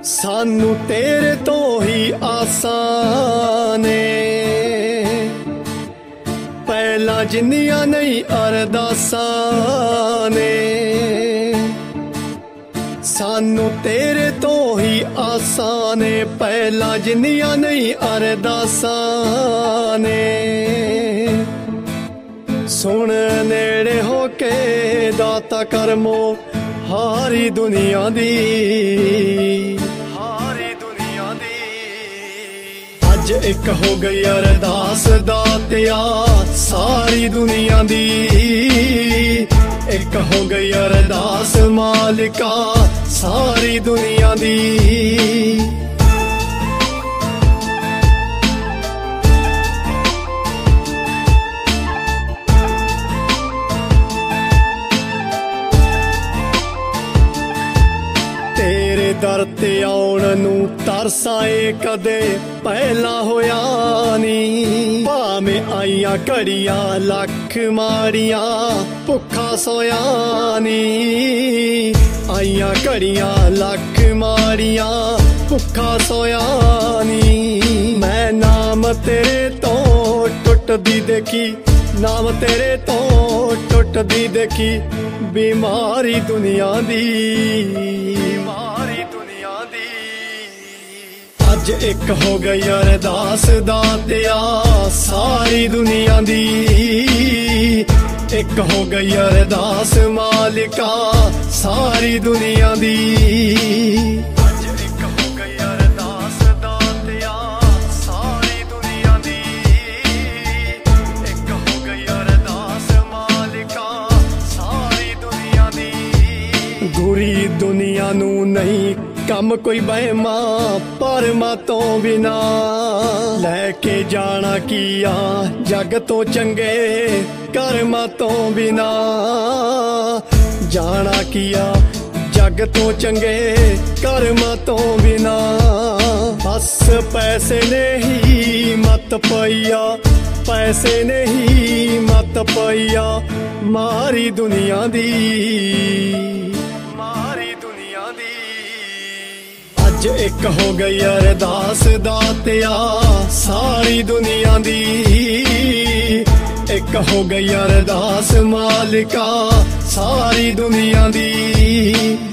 सानू तेरे तो ही आसां ने पहला जिन्नियां नहीं अरदासां ने सानू तेरे तो ही आसां ने पहला जिन्नियां नहीं अरदासां ने सुन नेड़े होके दाता करमो हारी दुनिया दी अज एक हो गई अरदास दातिया सारी दुनिया दी एक हो गई अरदास मालिका सारी दुनिया दी दर ते आउण नूं तरसाए कदे पहला होया नी भावें आईयां घड़ियां लख माड़ियां भुखा सोया नी आईयां घड़ियां लख माड़ियां भुखा सोया नी मैं नाम तेरे तो टुटदी देखी नाम तेरे तो टुटदी देखी बीमारी दुनिया दी अज एक हो गई अरदास दातिया सारी दुनिया दी एक हो गई अरदास मालिका सारी दुनिया दी अज एक हो गई अरदास दातिया सारी दुनिया दी एक हो गई अरदास मालिका सारी दुनिया दी बुरी दुनिया नू नहीं कम कोई बहमा परमा तो बिना लैके जाना किया जग तो चंगे कर्मा तो बिना जाना किया जग तो चंगे कर्मा तो बिना बस पैसे ने ही मत पैया पैसे ने ही मत पैया मारी दुनिया दी अज एक हो गई अरदास दातिया सारी दुनिया दी एक हो गई अरदास मालिका सारी दुनिया दी